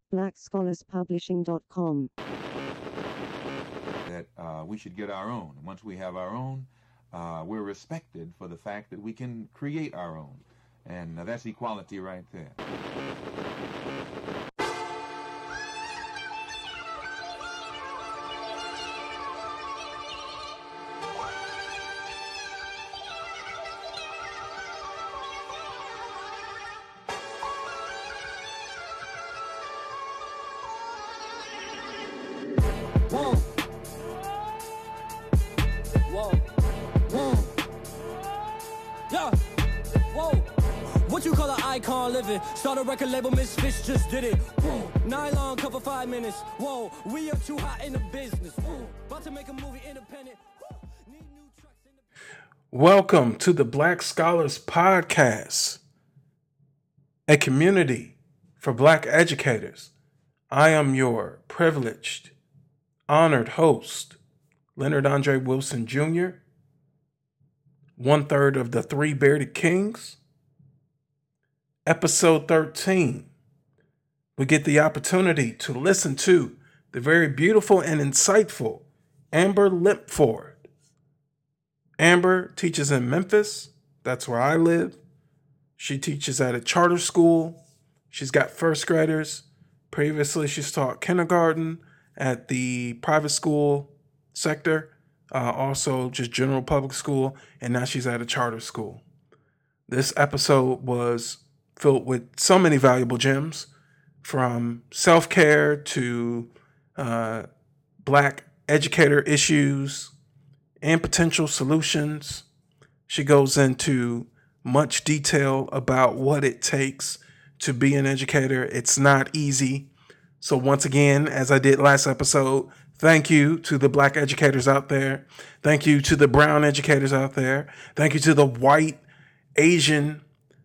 BlackScholarsPublishing.com. That we should get our own. And once we have our own, we're respected for the fact that we can create our own. And that's equality right there. Living. Start a record label, Misfits just did it. Whoa. Nylon cover 5 minutes. Whoa, we are too hot in the business. Whoa. About to make a movie independent. Need new tracks in the... Welcome to the Black Scholars Podcast, a community for Black educators. I am your privileged, honored host, Leonard Andre Wilson Jr., 1/3 of the Three Bearded Kings. Episode 13, we get the opportunity to listen to the very beautiful and insightful Amber Limpford. Amber teaches in Memphis. That's where I live. She teaches at a charter school. She's got first graders. Previously, she's taught kindergarten at the private school sector, also just general public school, and now she's at a charter school. This episode was filled with so many valuable gems, from self-care to Black educator issues and potential solutions. She goes into much detail about what it takes to be an educator. It's not easy. So once again, as I did last episode, thank you to the Black educators out there. Thank you to the brown educators out there. Thank you to the white, Asian,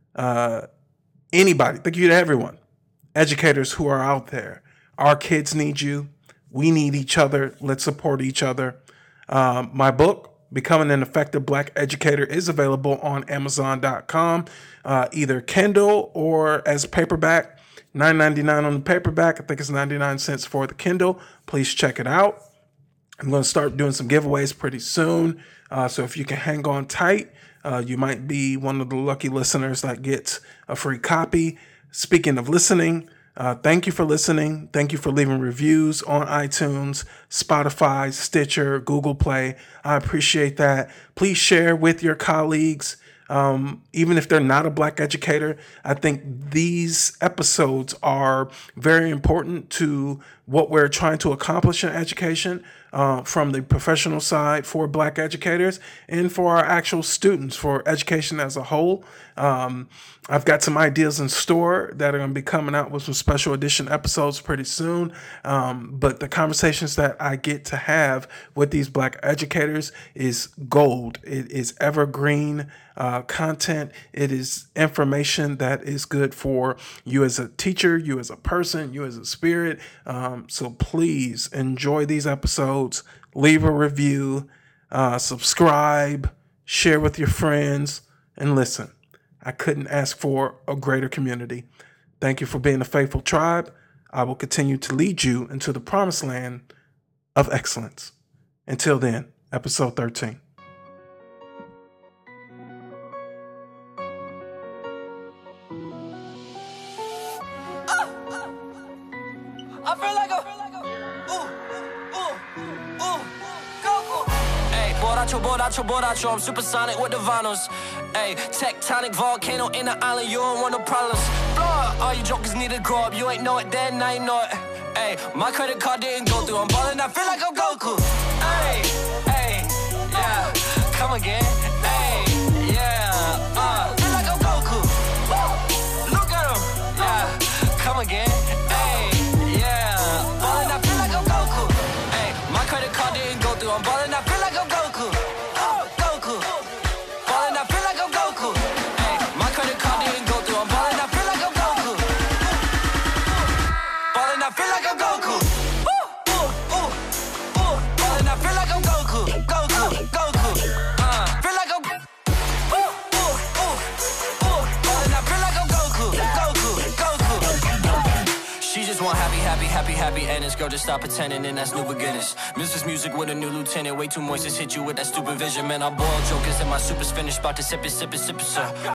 anybody. Thank you to everyone. Educators who are out there. Our kids need you. We need each other. Let's support each other. My book, Becoming an Effective Black Educator, is available on Amazon.com, either Kindle or as paperback. $9.99 on the paperback. I think it's 99 cents for the Kindle. Please check it out. I'm going to start doing some giveaways pretty soon. So if you can hang on tight, you might be one of the lucky listeners that gets a free copy. Speaking of listening, thank you for listening. Thank you for leaving reviews on iTunes, Spotify, Stitcher, Google Play. I appreciate that. Please share with your colleagues. Even if they're not a Black educator, I think these episodes are very important to what we're trying to accomplish in education, from the professional side for Black educators and for our actual students, for education as a whole. I've got some ideas in store that are going to be coming out with some special edition episodes pretty soon. But the conversations that I get to have with these Black educators is gold. It is evergreen content. It is information that is good for you as a teacher, you as a person, you as a spirit. So please enjoy these episodes. Leave a review, subscribe, share with your friends, and listen. I couldn't ask for a greater community. Thank you for being a faithful tribe. I will continue to lead you into the promised land of excellence. Until then, episode 13. I feel like Borracho, I'm supersonic with the vinyls. Ayy, tectonic volcano in the island, you don't want no problems. Blow up, all you jokers need to grow up. You ain't know it then, now you know it. Ayy, my credit card didn't go through. I'm ballin', I feel like I'm Goku. Ayy, yeah, come again. Ayy, yeah, feel like I'm Goku. Look at him, yeah, come again. Ayy, yeah, ballin', I feel like I'm Goku. Ayy, my credit card didn't go through. I'm ballin', I feel like I'm Goku. Goku, ballin', I feel like I'm Goku. Ayy, my credit card didn't go through. I'm ballin', I feel like I'm Goku. Ballin', I feel like I'm Goku. Ballin', I feel like I'm Goku. Feel like want happy, happy, happy, happy endings. Girl, just stop pretending and that's new beginnings. Miss this music with a new lieutenant. Way too moist, just hit you with that stupid vision. Man, I boil jokers and my super's finished. About to sip it, sir.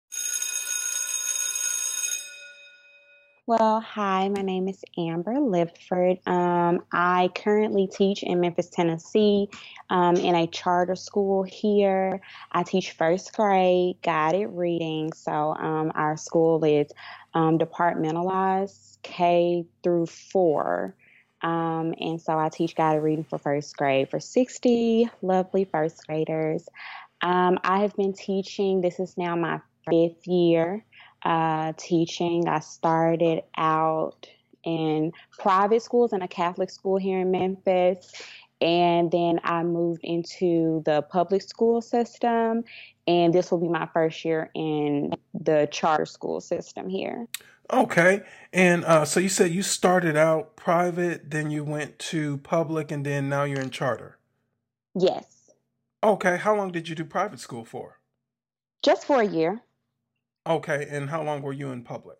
Well, hi, my name is Amber Lipford. I currently teach in Memphis, Tennessee, in a charter school here. I teach first grade guided reading. So our school is departmentalized K through 4. And so I teach guided reading for first grade for 60 lovely first graders. I have been teaching, this is now my 5th year. Teaching. I started out in private schools in a Catholic school here in Memphis, and then I moved into the public school system, and this will be my first year in the charter school system here. Okay. And so you said you started out private, then you went to public, and then now you're in charter. Yes. Okay. How long did you do private school for? Just for a year. Okay, and how long were you in public?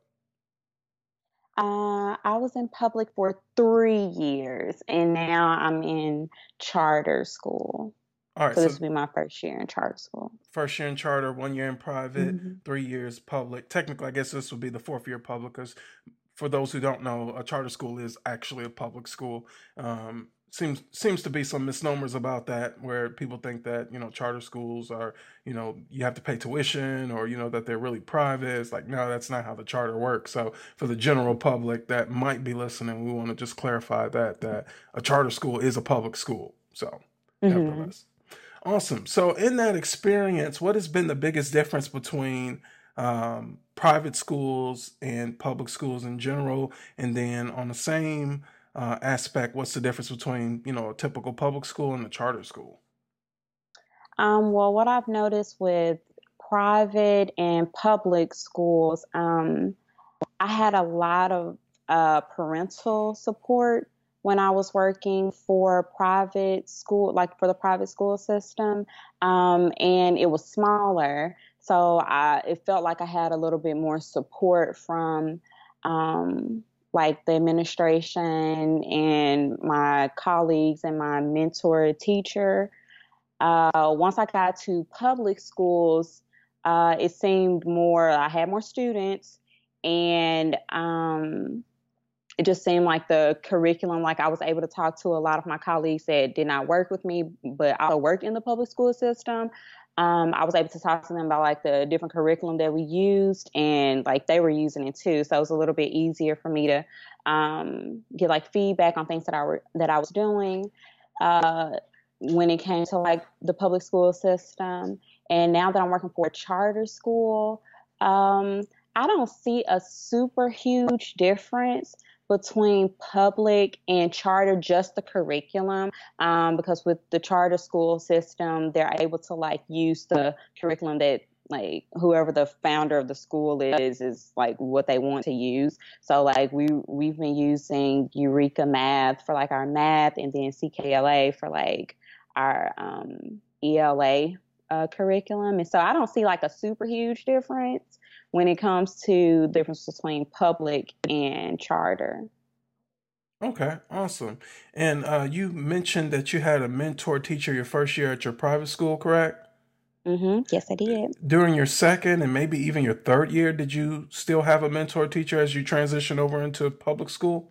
I was in public for 3 years, and now I'm in charter school. All right, So so this will be my first year in charter school. first year in charter, 1 year in private, Mm-hmm. 3 years public. Technically, I guess this would be the 4th year public, because for those who don't know, a charter school is actually a public school. Seems to be some misnomers about that, where people think that, charter schools are, you have to pay tuition, or, that they're really private. It's like, no, that's not how the charter works. So for the general public that might be listening, we want to just clarify that a charter school is a public school. So nevertheless. Awesome. So in that experience, what has been the biggest difference between private schools and public schools in general? And then on the same aspect, what's the difference between, a typical public school and a charter school? Well, what I've noticed with private and public schools, I had a lot of parental support when I was working for private school, like for the private school system, and it was smaller. So it felt like I had a little bit more support from like the administration and my colleagues and my mentor teacher. Once I got to public schools, it seemed I had more students, and it just seemed like the curriculum, like I was able to talk to a lot of my colleagues that did not work with me, but also worked in the public school system. I was able to talk to them about like the different curriculum that we used, and like they were using it too. So it was a little bit easier for me to get like feedback on things that I was doing when it came to like the public school system. And now that I'm working for a charter school, I don't see a super huge difference between public and charter, just the curriculum, because with the charter school system, they're able to like use the curriculum that like whoever the founder of the school is like what they want to use. So like we've been using Eureka Math for like our math, and then CKLA for like our ELA curriculum. And so I don't see like a super huge difference when it comes to the difference between public and charter. Okay, awesome. And you mentioned that you had a mentor teacher your first year at your private school, correct? Yes, I did. During your second and maybe even your third year, did you still have a mentor teacher as you transition over into public school?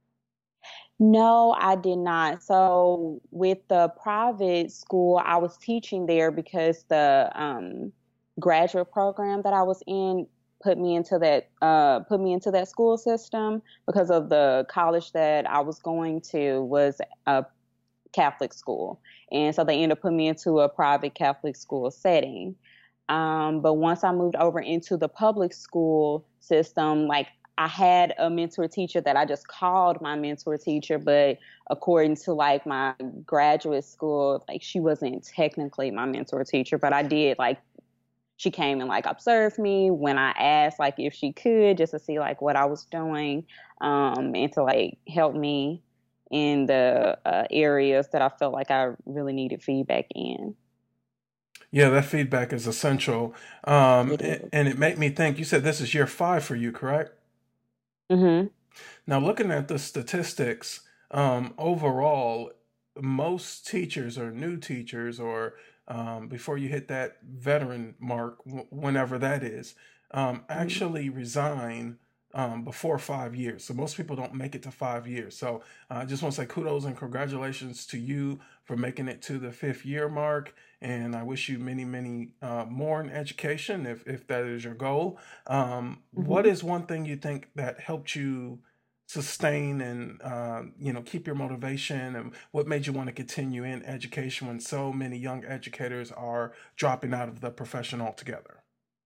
No, I did not. So with the private school, I was teaching there because the graduate program that I was in put me into that school system, because of the college that I was going to was a Catholic school. And so they ended up putting me into a private Catholic school setting. But once I moved over into the public school system, like I had a mentor teacher that I just called my mentor teacher, but according to like my graduate school, like she wasn't technically my mentor teacher, but I did like, she came and like observed me when I asked like if she could, just to see like what I was doing, and to like help me in the areas that I felt like I really needed feedback in. Yeah, that feedback is essential. It is. And it made me think, you said this is year 5 for you, correct? Mm-hmm. Now, looking at the statistics, overall, most teachers or new teachers, or before you hit that veteran mark, whenever that is, Mhm. actually resign before 5 years. So most people don't make it to 5 years. So I just want to say kudos and congratulations to you for making it to the 5th year mark. And I wish you many, many more in education if that is your goal. What Mhm. is one thing you think that helped you sustain and keep your motivation, and what made you want to continue in education when so many young educators are dropping out of the profession altogether?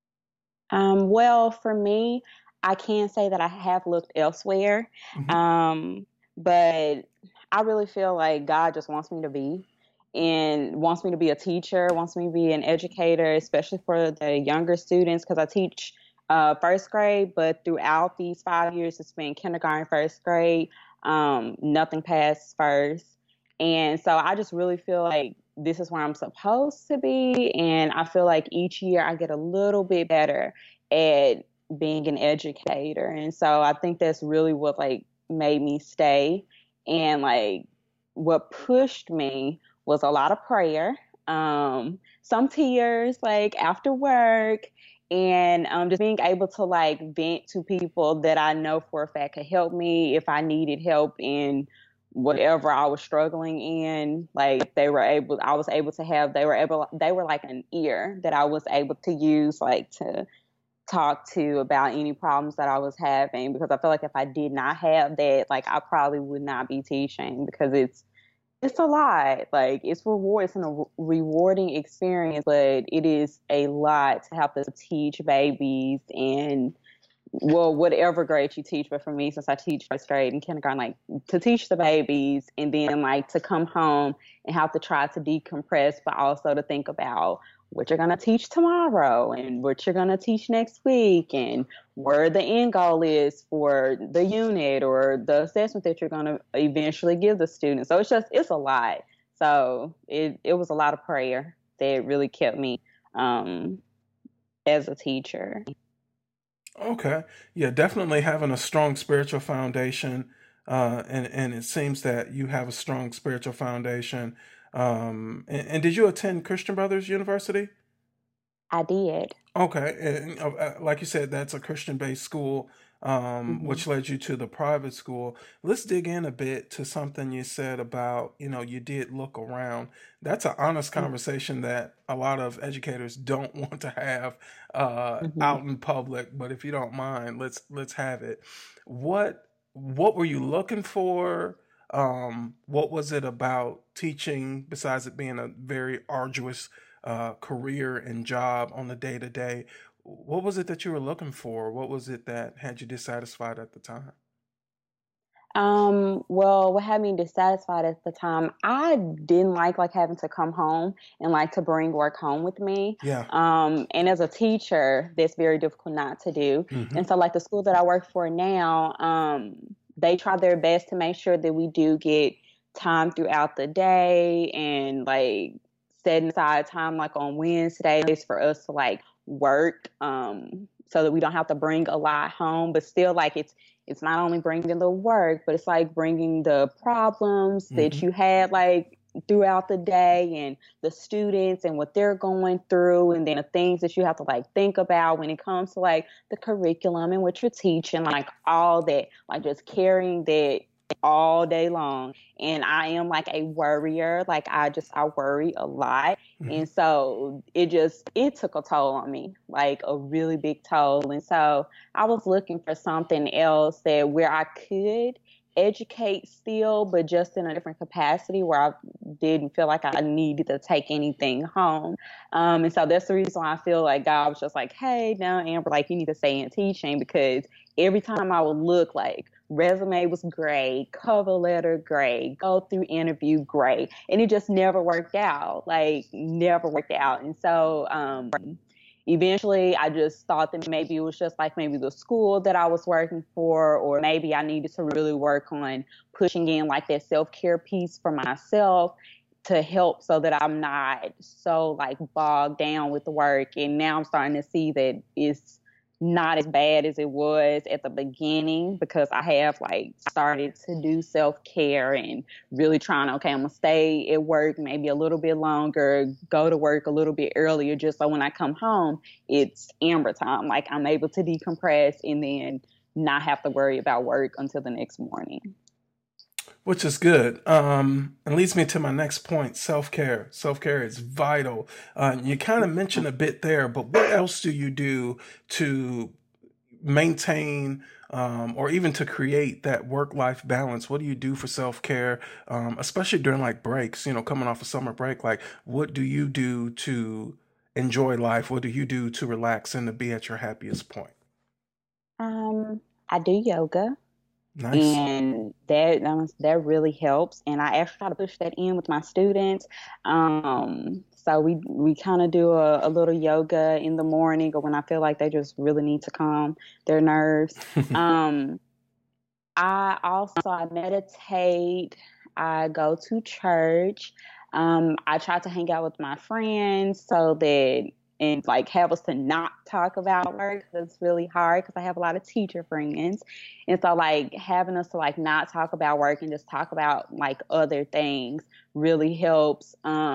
Well, for me, I can say that I have looked elsewhere, Hmm. um, but I really feel like God just wants me to be and wants me to be a teacher, wants me to be an educator, especially for the younger students, because I teach first grade, but throughout these 5 years, it's been kindergarten, first grade, nothing past first. And so I just really feel like this is where I'm supposed to be. And I feel like each year I get a little bit better at being an educator. And so I think that's really what like made me stay. And like what pushed me was a lot of prayer, some tears like after work, and just being able to like vent to people that I know for a fact could help me if I needed help in whatever I was struggling in. Like I was able to have, they were like an ear that I was able to use like to talk to about any problems that I was having, because I feel like if I did not have that, like I probably would not be teaching, because it's a lot. Like it's a rewarding experience, but it is a lot to have to teach babies and well, whatever grade you teach, but for me, since I teach first grade and kindergarten, like to teach the babies and then like to come home and have to try to decompress, but also to think about what you're going to teach tomorrow and what you're going to teach next week and where the end goal is for the unit or the assessment that you're going to eventually give the students. So it's a lot. So it was a lot of prayer that really kept me um, as a teacher. Okay. Yeah, definitely having a strong spiritual foundation. And it seems that you have a strong spiritual foundation. And did you attend Christian Brothers University? I did. Okay, and like you said, that's a Christian-based school, Hmm. which led you to the private school. Let's dig in a bit to something you said about, you did look around. That's an honest conversation that a lot of educators don't want to have Hmm. out in public. But if you don't mind, let's have it. What were you looking for? What was it about teaching, besides it being a very arduous career and job on the day to day? What was it that you were looking for? What was it that had you dissatisfied at the time? Well, what had me dissatisfied at the time, I didn't like having to come home and like to bring work home with me. Yeah. And as a teacher, that's very difficult not to do. Hmm. And so like the school that I work for now, they try their best to make sure that we do get time throughout the day and like setting aside time like on Wednesdays for us to like work, so that we don't have to bring a lot home, but still like it's not only bringing the work, but it's like bringing the problems that Hmm. you had like throughout the day and the students and what they're going through, and then the things that you have to like think about when it comes to like the curriculum and what you're teaching, like all that, like just carrying that all day long. And I am like a worrier, like I worry a lot. Hmm. And so it took a toll on me, like a really big toll. And so I was looking for something else that where I could educate still, but just in a different capacity where I didn't feel like I needed to take anything home. And so that's the reason why I feel like God was just like, hey, now Amber, like you need to stay in teaching, because every time I would look like resume was great, cover letter great, go through interview great, and it just never worked out, like never worked out. And so eventually I just thought that maybe it was just like maybe the school that I was working for, or maybe I needed to really work on pushing in like that self-care piece for myself to help so that I'm not so like bogged down with the work. And now I'm starting to see that not as bad as it was at the beginning because I have like started to do self-care and really trying, okay, I'm gonna stay at work maybe a little bit longer, go to work a little bit earlier just so when I come home, it's amber time. Like I'm able to decompress and then not have to worry about work until the next morning. Which is good. And leads me to my next point, self-care. Self-care is vital. You kind of mentioned a bit there, but what else do you do to maintain or even to create that work-life balance? What do you do for self-care, especially during like breaks, coming off a summer break? Like, what do you do to enjoy life? What do you do to relax and to be at your happiest point? I do yoga. Nice. And that really helps. And I actually try to push that in with my students. So we kind of do a little yoga in the morning or when I feel like they just really need to calm their nerves. Um, I meditate. I go to church. I try to hang out with my friends so that and like have us to not talk about work 'cause it's really hard because I have a lot of teacher friends, and so like having us to like not talk about work and just talk about like other things really helps.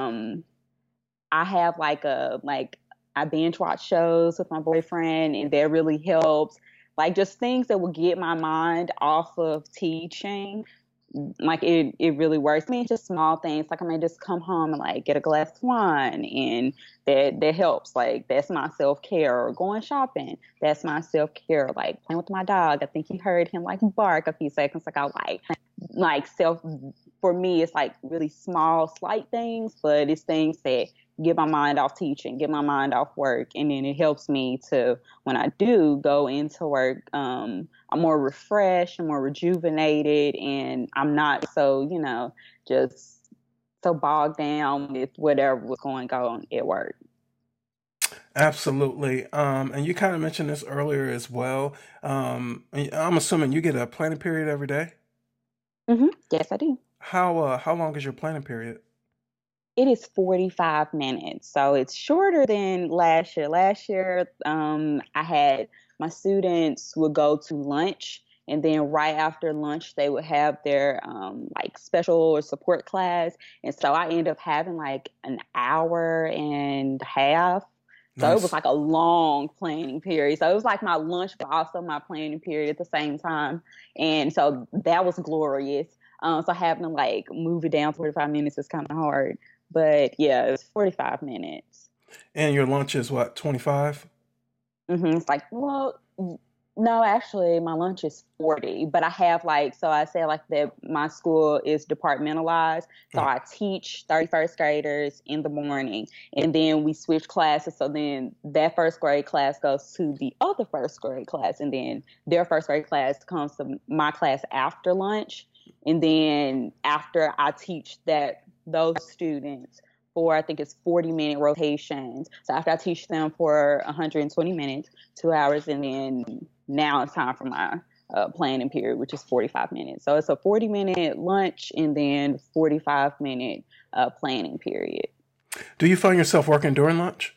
I have like I binge watch shows with my boyfriend, and that really helps. Like just things that will get my mind off of teaching. Like it really works. I mean, just small things. Like I may just come home and like get a glass of wine, and that helps. Like that's my self care. Or going shopping, that's my self care. Like playing with my dog. I think you heard him like bark a few seconds ago. Like self for me, it's like really small, slight things, but it's things that get my mind off teaching, get my mind off work, and then it helps me to when I do go into work, I'm more refreshed, I'm more rejuvenated, and I'm not so just so bogged down with whatever was going on at work. Absolutely. And you kind of mentioned this earlier as well. And I'm assuming you get a planning period every day. Yes, I do. How long is your planning period? It is 45 minutes. So it's shorter than last year. Last year, I had my students would go to lunch, and then right after lunch, they would have their like special or support class. And so I ended up having like an hour and a half. So it was Nice. like a long planning period. So it was like my lunch, but also my planning period at the same time. And so that was glorious. So having to like move it down 45 minutes is kind of hard. But yeah, it's 45 minutes. And your lunch is what, 25? It's like, well, no, actually, my lunch is 40, but I have like, so I say like that my school is departmentalized. So Oh, I teach 31st graders in the morning, and then we switch classes. So then that first grade class goes to the other first grade class, and then their first grade class comes to my class after lunch. And then after I teach those students for I think it's 40-minute rotations. So after I teach them for 120 minutes, 2 hours, and then now it's time for my planning period, which is 45 minutes. So it's a 40-minute lunch and then 45-minute planning period. do you find yourself working during lunch?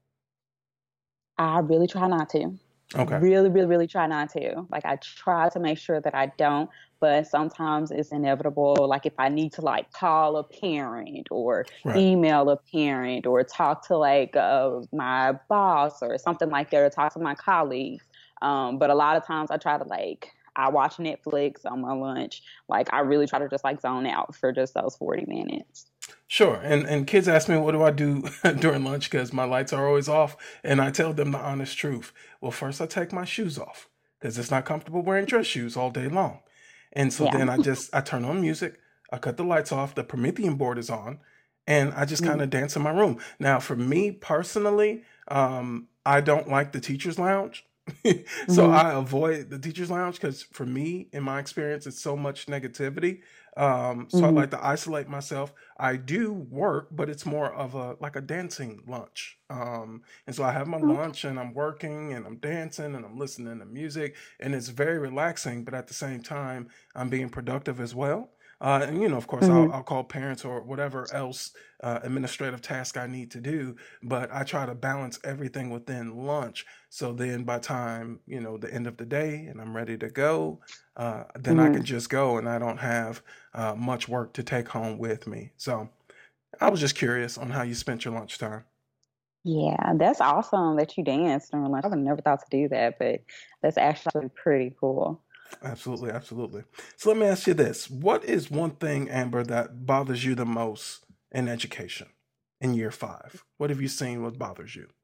I really try not to. Okay. Really, really, really try not to. Like I try to make sure that I don't, but sometimes it's inevitable. Like if I need to like call a parent or Right. email a parent or talk to like my boss or something like that or talk to my colleagues. But a lot of times I try to like I watch Netflix on my lunch. Like I really try to just like zone out for just those 40 minutes. Sure. And kids ask me what do I do during lunch because my lights are always off, and I tell them the honest truth. Well, first I take my shoes off because it's not comfortable wearing dress shoes all day long. And so Yeah. then I turn on music, I cut the lights off, the Promethean board is on, and I just kind of dance in my room. Now, for me personally, I don't like the teacher's lounge. So Mm-hmm. I avoid the teacher's lounge because for me, in my experience, it's so much negativity. So I Hmm. like to isolate myself. I do work, but it's more of a like a dancing lunch. And so I have my lunch and I'm working and I'm dancing and I'm listening to music and it's very relaxing, but at the same time, I'm being productive as well. And, of course, Hmm. I'll call parents or whatever else administrative task I need to do. But I try to balance everything within lunch. So then by time, the end of the day and I'm ready to go, then I can Hmm. just go and I don't have much work to take home with me. So I was just curious on how you spent your lunchtime. Yeah, that's awesome that you danced during lunch. I would have never thought to do that, but that's actually pretty cool. Absolutely, absolutely. So let me ask you this. What is one thing, Amber, that bothers you the most in education in year 5? What have you seen what bothers you?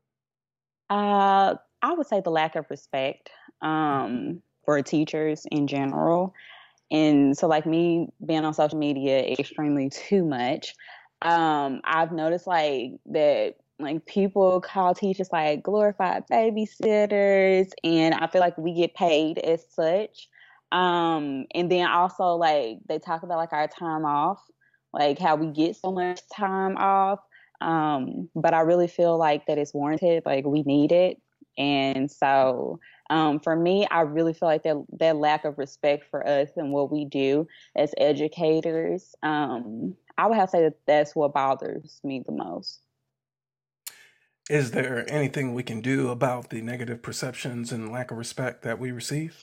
I would say the lack of respect for teachers in general. And so, like me being on social media extremely too much, I've noticed like that, like people call teachers like glorified babysitters, and I feel like we get paid as such. And then also like they talk about like our time off, like how we get so much time off. But I really feel like that it's warranted, like we need it. And so for me, I really feel like that lack of respect for us and what we do as educators, I would have to say that that's what bothers me the most. Is there anything we can do about the negative perceptions and lack of respect that we receive?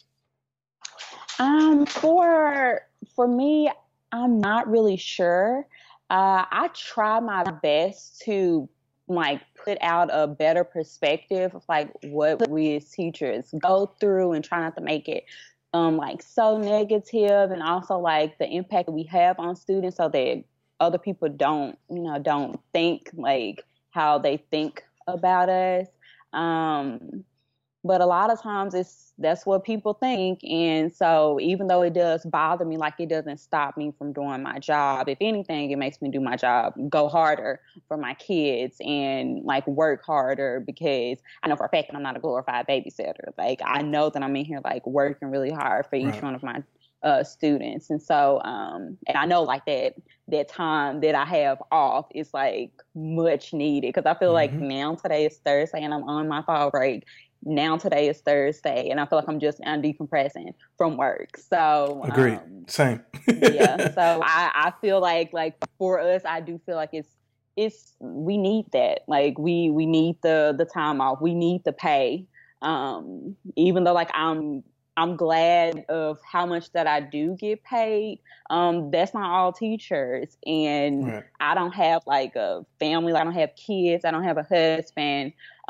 For me, I'm not really sure. I try my best to like put out a better perspective of like what we as teachers go through and try not to make it like so negative, and also like the impact that we have on students so that other people don't think like how they think about us. Um but a lot of times that's what people think. And so even though it does bother me, like it doesn't stop me from doing my job. If anything, it makes me do my job, go harder for my kids and like work harder, because I know for a fact that I'm not a glorified babysitter. Like I know that I'm in here like working really hard for each Right. one of my students. And so and I know like that time that I have off is like much needed, because I feel like Hmm. now today is Thursday and I'm on my fall break. Now today is Thursday and I feel like I'm decompressing from work. So Agreed. Same. yeah. So I feel like for us, I do feel like it's we need that. Like we need the time off. We need the pay. Even though like I'm glad of how much that I do get paid. That's not all teachers, and Right. I don't have like a family. I don't have kids. I don't have a husband.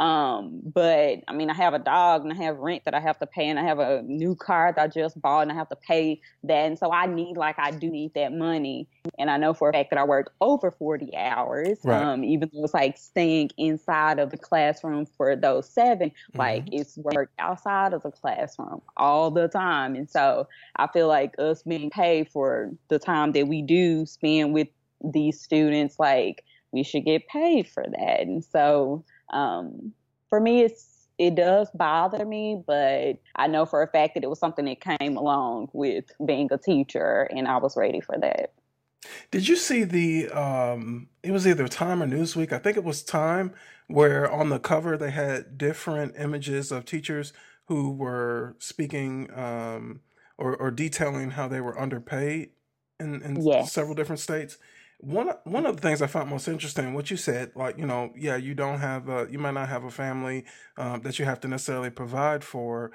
But I mean, I have a dog and I have rent that I have to pay, and I have a new car that I just bought and I have to pay that. And so I do need that money. And I know for a fact that I work over 40 hours, Right. even though it's like staying inside of the classroom for those 7, like Hmm. it's work outside of the classroom all the time. And so I feel like us being paid for the time that we do spend with these students, like we should get paid for that. And so for me, it does bother me, but I know for a fact that it was something that came along with being a teacher, and I was ready for that. Did you see it was either Time or Newsweek, I think it was Time, where on the cover they had different images of teachers who were speaking or detailing how they were underpaid in several Yes. different states. One of the things I found most interesting, what you said, like, yeah, you might not have a family that you have to necessarily provide for,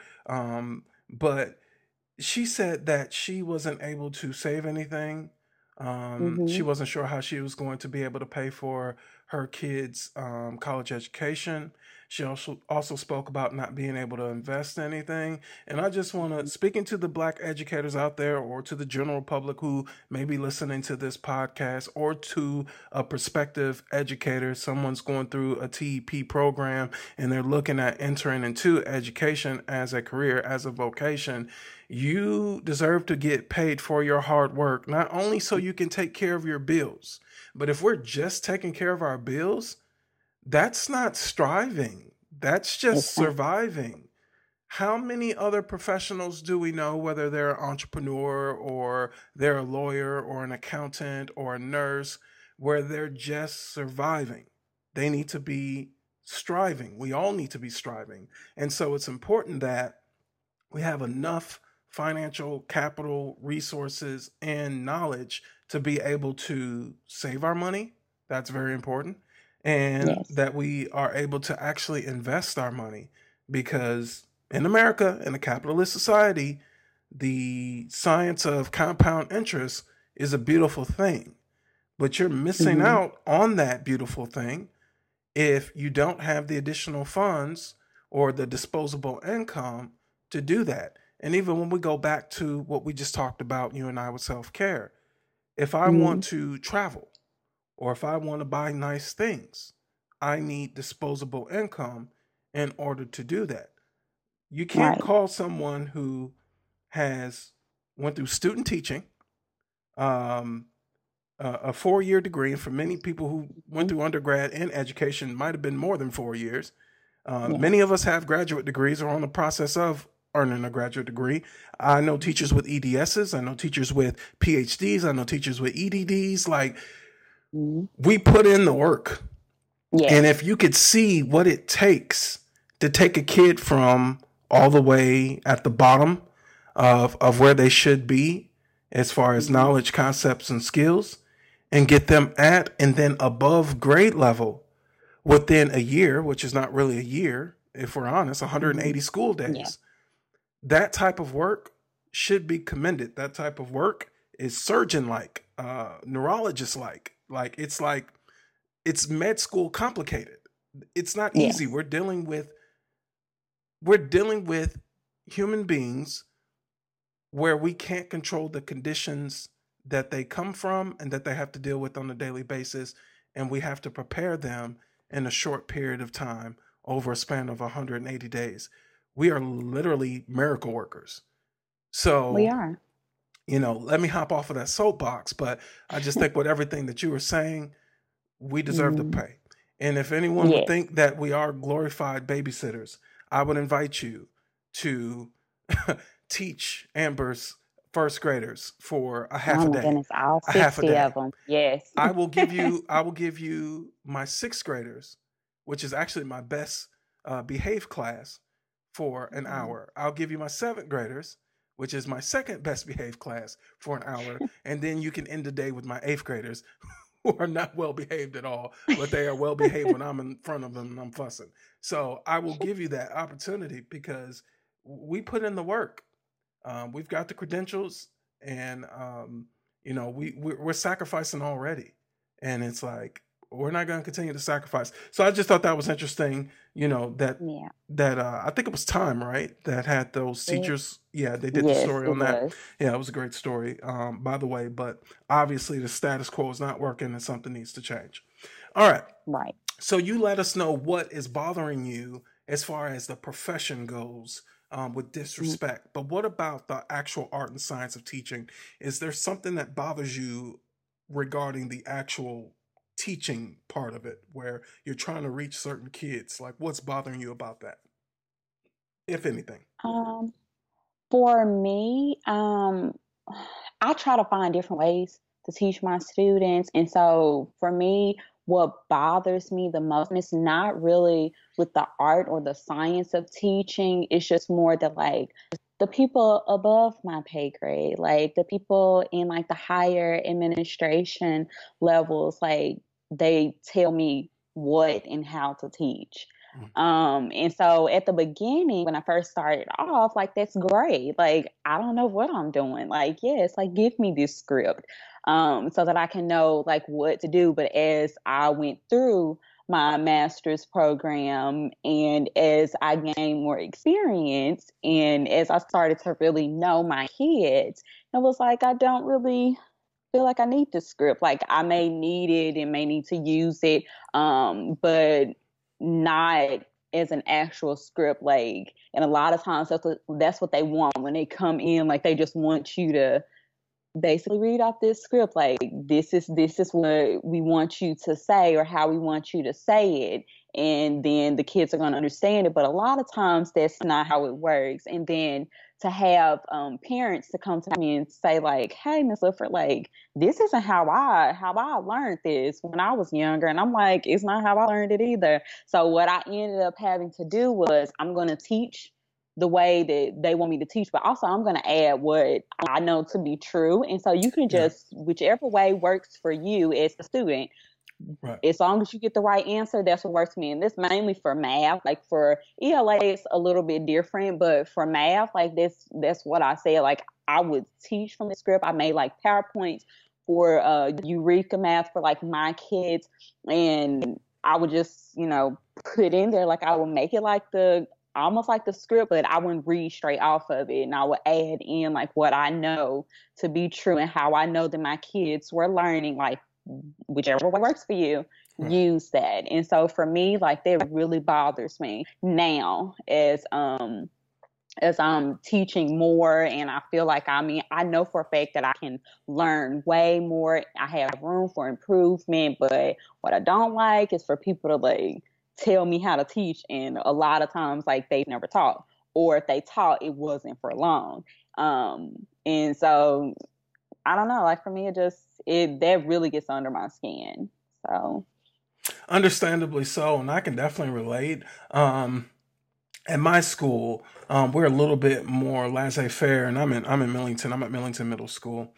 but she said that she wasn't able to save anything. She Hmm. wasn't sure how she was going to be able to pay for her kids' college education. She also spoke about not being able to invest in anything. And I just want to, speaking to the Black educators out there, or to the general public who may be listening to this podcast, or to a prospective educator, someone's going through a TEP program and they're looking at entering into education as a career, as a vocation. You deserve to get paid for your hard work, not only so you can take care of your bills, but if we're just taking care of our bills, that's not striving. That's just Exactly. surviving. How many other professionals do we know, whether they're an entrepreneur or they're a lawyer or an accountant or a nurse, where they're just surviving? They need to be striving. We all need to be striving. And so it's important that we have enough financial capital, resources, and knowledge to be able to save our money. That's very important. And Yes. that we are able to actually invest our money, because in America, in a capitalist society, the science of compound interest is a beautiful thing, but you're missing Hmm. out on that beautiful thing if you don't have the additional funds or the disposable income to do that. And even when we go back to what we just talked about, you and I, with self care, if I Hmm. want to travel or if I want to buy nice things, I need disposable income in order to do that. You can't Right. call someone who has went through student teaching, um, a 4 year degree, and for many people who went Mhm. through undergrad and education, might have been more than 4 years. Yes. Many of us have graduate degrees or are on the process of earning a graduate degree. I know teachers with EDSs. I know teachers with PhDs. I know teachers with EDDs. Like, Hmm. we put in the work. And Yes. if you could see what it takes to take a kid from all the way at the bottom of where they should be as far as Hmm. knowledge, concepts, and skills, and get them at and then above grade level within a year, which is not really a year, if we're honest, Hmm. 180 school Yeah. days. That type of work should be commended. That type of work is surgeon like, neurologist like. It's med school complicated. It's not easy. Yes. We're dealing with human beings where we can't control the conditions that they come from and that they have to deal with on a daily basis, and we have to prepare them in a short period of time over a span of 180 days. We are literally miracle workers. We So, are. let me hop off of that soapbox, but I just think with everything that you were saying, we deserve to Hmm. pay. And if anyone would Yes. think that we are glorified babysitters, I would invite you to teach Amber's first graders for a half Oh a my day, goodness, all a half a 60 of day. them. Yes. I will give you my sixth graders, which is actually my best behaved class, for an Mhm. hour. I'll give you my seventh graders, which is my second best behaved class, for an hour, and then you can end the day with my eighth graders, who are not well behaved at all, but they are well behaved when I'm in front of them and I'm fussing. So I will give you that opportunity because we put in the work. We've got the credentials, and we're sacrificing already, and it's like we're not going to continue to sacrifice. So I just thought that was interesting. That Yeah. I think it was Time, right, that had those It, teachers. Yeah, they did the yes, story it on that. was. Yeah, it was a great story, by the way. But obviously, the status quo is not working, and something needs to change. All right. Right. So you let us know what is bothering you as far as the profession goes, with Mm. disrespect. But what about the actual art and science of teaching? Is there something that bothers you regarding the actual teaching part of it, where you're trying to reach certain kids? Like, what's bothering you about that, if anything? Um, for me, I try to find different ways to teach my students. And so for me, what bothers me the most, and it's not really with the art or the science of teaching, it's just more that like the people above my pay grade, like the people in like the higher administration levels, like they tell me what and how to teach. Mm. And so at the beginning, when I first started off, like, that's great. Like, I don't know what I'm doing. Like, yes, like, give me this script, so that I can know like what to do. But as I went through my master's program and as I gained more experience and as I started to really know my kids, it was like, I don't really feel like I need this script. Like, I may need it and may need to use it, but not as an actual script. Like, and a lot of times that's what they want when they come in. Like, they just want you to basically read off this script. Like, this is what we want you to say or how we want you to say it, and then the kids are going to understand it. But a lot of times that's not how it works. And then to have parents to come to me and say like, hey, Miss Lifford, like, this isn't how I learned this when I was younger. And I'm like, it's not how I learned it either. So what I ended up having to do was, I'm going to teach the way that they want me to teach, but also I'm going to add what I know to be true. And so you can just, whichever way works for you as a student, Right. as long as you get the right answer, that's what works for me. And this mainly for math. Like for ELA, it's a little bit different, but for math, like that's what I said. Like I would teach from the script. I made like PowerPoints for Eureka Math for like my kids, and I would just, put in there, like I would make it like almost like the script, but I wouldn't read straight off of it. And I would add in like what I know to be true and how I know that my kids were learning, like whichever way works for you, use that. And so for me, like that really bothers me now as I'm teaching more, and I feel like, I know for a fact that I can learn way more. I have room for improvement, but what I don't like is for people to like tell me how to teach, and a lot of times like they've never taught, or if they taught, it wasn't for long. And so I don't know, like for me, that really gets under my skin. So Understandably so, and I can definitely relate. At my school, we're a little bit more laissez-faire, and I'm in Millington. I'm at Millington Middle School,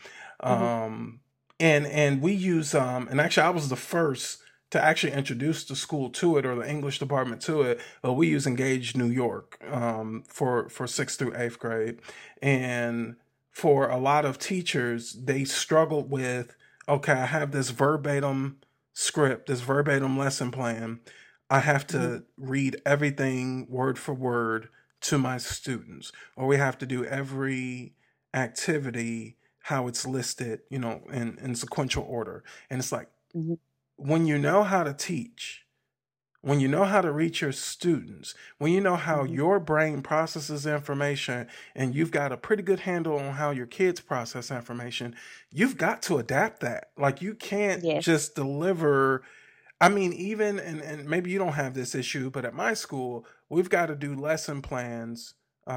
and we use and actually I was the first to actually introduce the school to it, or the English department to it. But we use Engage New York for 6th through 8th grade, and for a lot of teachers, they struggled with, okay, I have this verbatim script, this verbatim lesson plan. I have to read everything word for word to my students, or we have to do every activity how it's listed, in sequential order. And it's like, when you know how to teach, when you know how to reach your students, when you know how your brain processes information, and you've got a pretty good handle on how your kids process information, you've got to adapt that. Like you can't just deliver. I mean, even, and maybe you don't have this issue, but at my school, we've got to do lesson plans,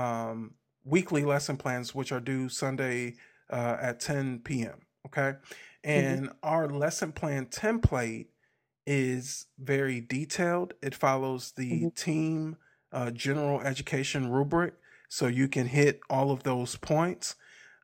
weekly lesson plans, which are due Sunday at 10 p.m. Okay. And our lesson plan template is very detailed. It follows the team general education rubric, so you can hit all of those points.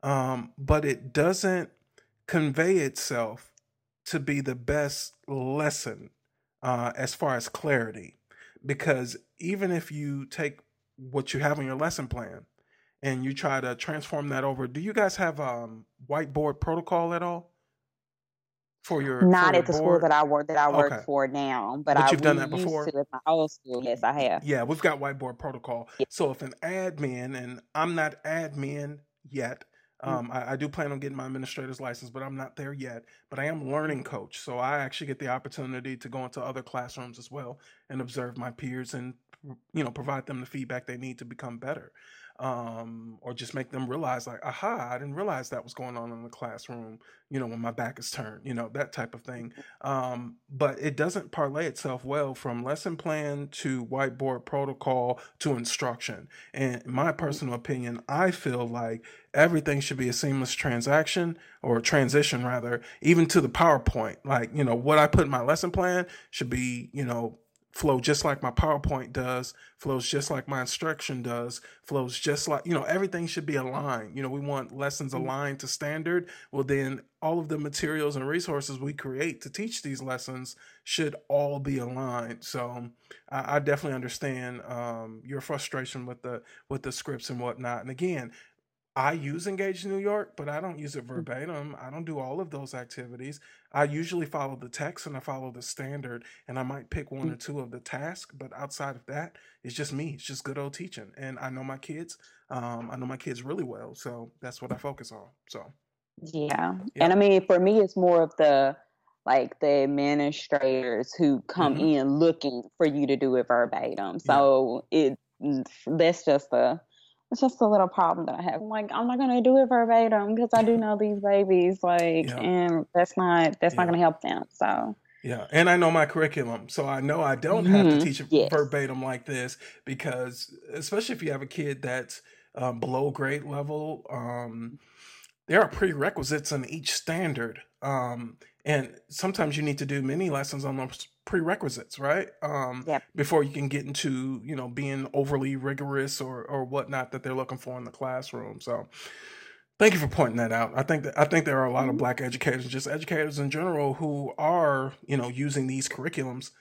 But it doesn't convey itself to be the best lesson as far as clarity, because even if you take what you have on your lesson plan and you try to transform that over, do you guys have whiteboard protocol at all for your not at the school board? that I work Okay. for now, but But you've done that used before? to at my old school. Yes, I have. Yeah, we've got whiteboard protocol. So if an admin, and I'm not admin yet, I do plan on getting my administrator's license, but I'm not there yet. But I am learning coach, so I actually get the opportunity to go into other classrooms as well and observe my peers, and provide them the feedback they need to become better, or just make them realize, like, aha, I didn't realize that was going on in the classroom, when my back is turned, that type of thing. But it doesn't parlay itself well from lesson plan to whiteboard protocol to instruction. And in my personal opinion, I feel like everything should be a seamless transaction, or transition rather, even to the PowerPoint. Like, what I put in my lesson plan should be, flow just like my PowerPoint does, flows just like my instruction does, flows just like, everything should be aligned. We want lessons aligned to standard. Well, then all of the materials and resources we create to teach these lessons should all be aligned. So I definitely understand your frustration with the scripts and whatnot. And again, I use Engage New York, but I don't use it verbatim. I don't do all of those activities. I usually follow the text and I follow the standard, and I might pick one or two of the tasks. But outside of that, it's just me. It's just good old teaching. And I know my kids. I know my kids really well. So that's what I focus on. So, Yeah. And for me, it's more of the administrators who come in looking for you to do it verbatim. So that's just it's just a little problem that I have. I'm like, I'm not going to do it verbatim because I do know these babies, and that's not going to help them. So Yeah, and I know my curriculum, so I know I don't have to teach it verbatim like this, because especially if you have a kid that's below grade level, there are prerequisites in each standard, and sometimes you need to do mini lessons on those prerequisites, right? Yep. Before you can get into, being overly rigorous or whatnot that they're looking for in the classroom. So thank you for pointing that out. I think there are a lot of Black educators, just educators in general, who are, using these curriculums,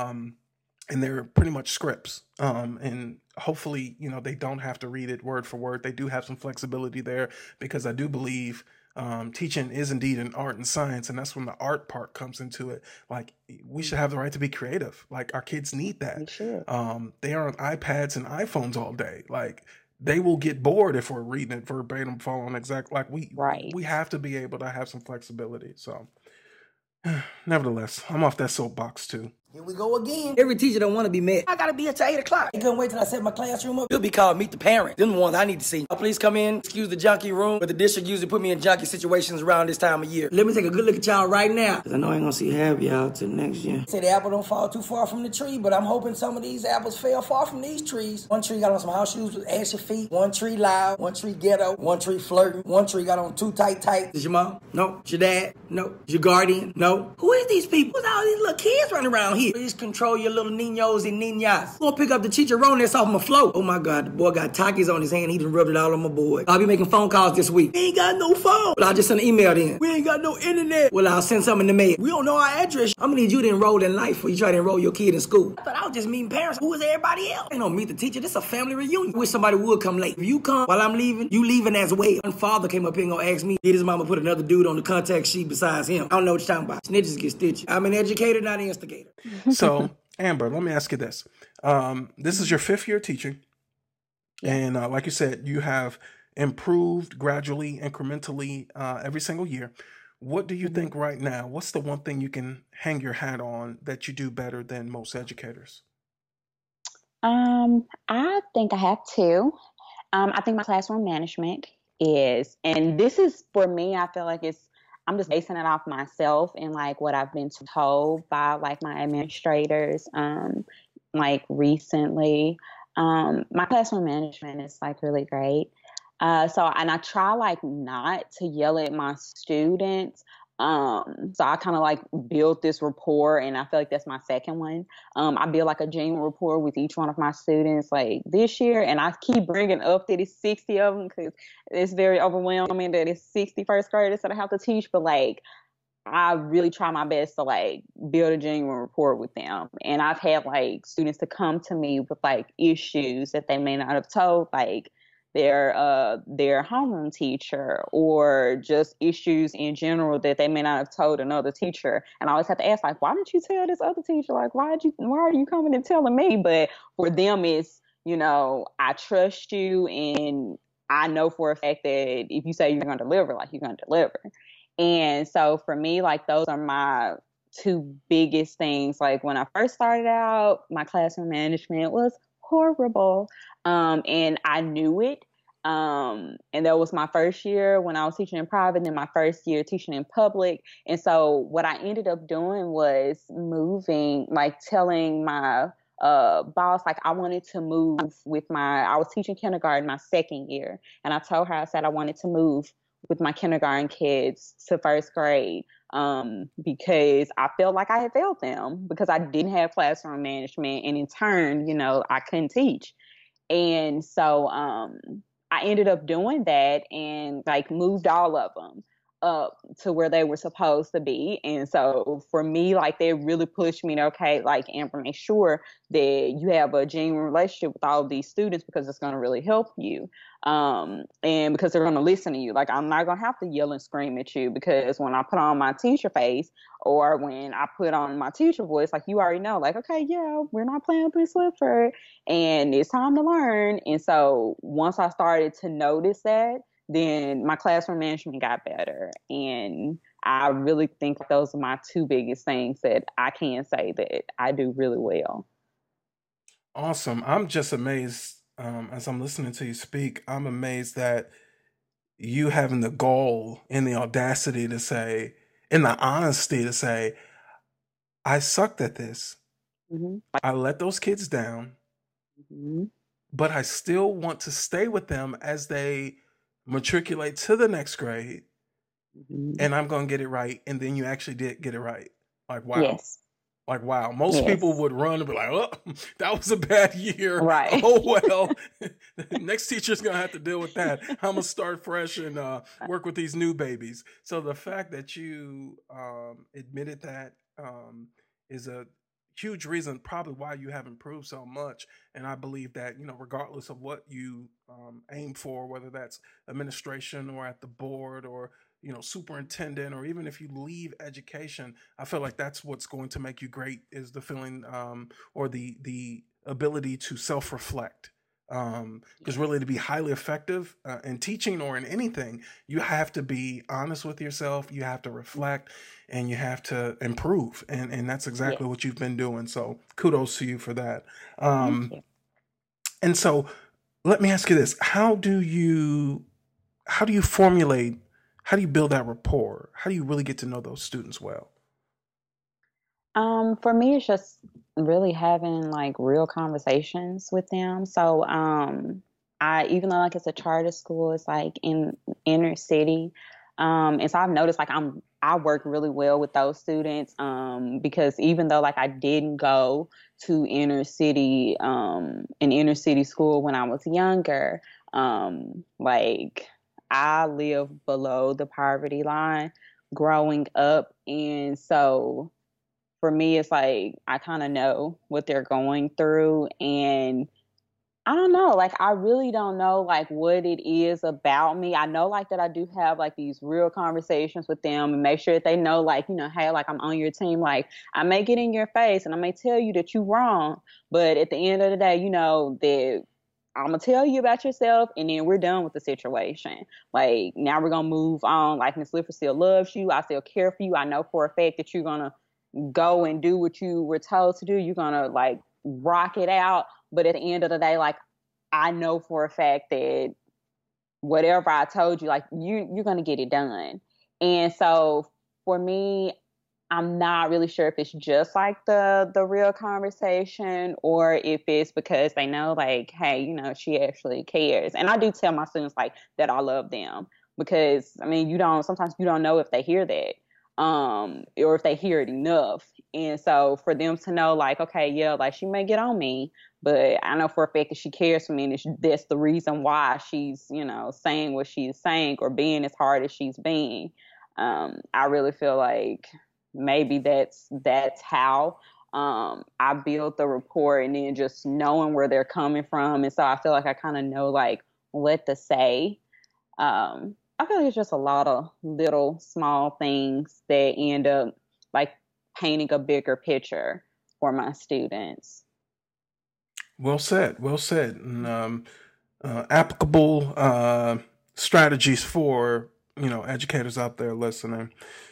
and they're pretty much scripts. And hopefully, they don't have to read it word for word. They do have some flexibility there, because I do believe teaching is indeed an art and science, and that's when the art part comes into it. Like, we should have the right to be creative. Like, our kids need that. We should. They are on iPads and iPhones all day. Like, they will get bored if we're reading it verbatim, following exact. Like, Right. we have to be able to have some flexibility. So, nevertheless, I'm off that soapbox too. Here we go again. Every teacher don't want to be met. I gotta be here till 8 o'clock. I couldn't wait till I set my classroom up. You'll be called meet the parent. Them the ones I need to see. Please come in, excuse the junkie room, but the district usually put me in junkie situations around this time of year. Let me take a good look at y'all right now, because I know I ain't gonna see half y'all till next year. Say the apple don't fall too far from the tree, but I'm hoping some of these apples fell far from these trees. One tree got on some house shoes with ashy feet. One tree loud. One tree ghetto. One tree flirting. One tree got on too tight. Is your mom? No. Is your dad? No. Is your guardian? No. Who is these people? Who's all these little kids running around here? Please control your little niños and niñas. Go pick up the chicharron that's off my floor. Oh my God, the boy got Takis on his hand. He done rubbed it all on my board. I'll be making phone calls this week. We ain't got no phone. But I'll just send an email in. We ain't got no internet. Well, I'll send something in the mail. We don't know our address. I'm gonna need you to enroll in life before you try to enroll your kid in school. I thought I was just meeting parents. Who is everybody else? Ain't no meet the teacher. This is a family reunion. I wish somebody would come late. If you come while I'm leaving, you leaving as well. One father came up here and gonna ask me, did his mama put another dude on the contact sheet besides him? I don't know what you're talking about. Snitches get stitched. I'm an educator, not an instigator. So, Amber, let me ask you this. This is your 5th year teaching. And like you said, you have improved gradually, incrementally, every single year. What do you think right now? What's the one thing you can hang your hat on that you do better than most educators? I think I have two. I think my classroom management is, and this is for me, I feel like I'm just basing it off myself and like what I've been told by like my administrators, like recently. My classroom management is like really great. And I try like not to yell at my students. So I kind of like build this rapport, and I feel like that's my second one. I build like a genuine rapport with each one of my students like this year, and I keep bringing up that it's 60 of them because it's very overwhelming that it's 60 first graders that I have to teach, but like I really try my best to like build a genuine rapport with them. And I've had like students to come to me with like issues that they may not have told like their homeroom teacher, or just issues in general that they may not have told another teacher. And I always have to ask, like, why didn't you tell this other teacher? Like, why are you coming and telling me? But for them, it's, I trust you, and I know for a fact that if you say you're going to deliver, like, you're going to deliver. And so for me, like, those are my two biggest things. Like, when I first started out, my classroom management was horrible. And I knew it. And that was my first year when I was teaching in private, and then my first year teaching in public. And so what I ended up doing was moving, like telling my boss, like I wanted to move I was teaching kindergarten my second year. And I told her, I said, I wanted to move with my kindergarten kids to first grade. Because I felt like I had failed them because I didn't have classroom management, and in turn, I couldn't teach. And so I ended up doing that and like moved all of them up to where they were supposed to be. And so for me, like, they really pushed me to, okay, like, Amber, make sure that you have a genuine relationship with all of these students, because it's going to really help you. And because they're going to listen to you. Like, I'm not going to have to yell and scream at you, because when I put on my teacher face, or when I put on my teacher voice, like, you already know, like, okay, yeah, we're not playing with Miss Lipford, and it's time to learn. And so once I started to notice that, then my classroom management got better. And I really think those are my two biggest things that I can say that I do really well. Awesome. I'm just amazed as I'm listening to you speak. I'm amazed that you having the goal and the audacity to say, and the honesty to say, I sucked at this. Mm-hmm. I let those kids down, mm-hmm. but I still want to stay with them as they matriculate to the next grade, mm-hmm. and I'm going to get it right. And then you actually did get it right. Like, wow. Yes. Like, wow, most Yes. people would run and be like, oh, that was a bad year. Right. Oh, well, next teacher's going to have to deal with that. I'm going to start fresh and work with these new babies. So the fact that you admitted that is a huge reason probably why you have improved so much. And I believe that, regardless of what you aim for, whether that's administration or at the board or superintendent, or even if you leave education, I feel like that's what's going to make you great, is the feeling or the ability to self-reflect. Because really, to be highly effective in teaching or in anything, you have to be honest with yourself, you have to reflect, and you have to improve. And that's exactly Yes. what you've been doing. So kudos to you for that. Thank you. And so let me ask you this. How do you formulate, how do you build that rapport? How do you really get to know those students well? For me, it's just really having like real conversations with them. So, I even though like it's a charter school, it's like in inner city, and so I've noticed like I work really well with those students, because even though like I didn't go to an inner city school when I was younger, like I lived below the poverty line growing up, and so for me, it's like I kind of know what they're going through. And I don't know, like, I really don't know, like, what it is about me. I know, like, that I do have, like, these real conversations with them and make sure that they know, like, hey, like, I'm on your team. Like, I may get in your face and I may tell you that you're wrong. But at the end of the day, that I'm going to tell you about yourself and then we're done with the situation. Like, now we're going to move on. Like, Miss Lifford still loves you. I still care for you. I know for a fact that you're going to go and do what you were told to do. You're going to like rock it out. But at the end of the day, like, I know for a fact that whatever I told you, like, you're going to get it done. And so for me, I'm not really sure if it's just like the real conversation or if it's because they know like, hey, she actually cares. And I do tell my students like that I love them, because I mean, sometimes you don't know if they hear that, or if they hear it enough. And so for them to know like, okay, yeah, like she may get on me, but I know for a fact that she cares for me, and that's the reason why she's, saying what she's saying or being as hard as she's being. I really feel like maybe that's how I build the rapport, and then just knowing where they're coming from. And so I feel like I kind of know like what to say. I feel like it's just a lot of little small things that end up like painting a bigger picture for my students. Well said. Well said. And applicable strategies for educators out there listening.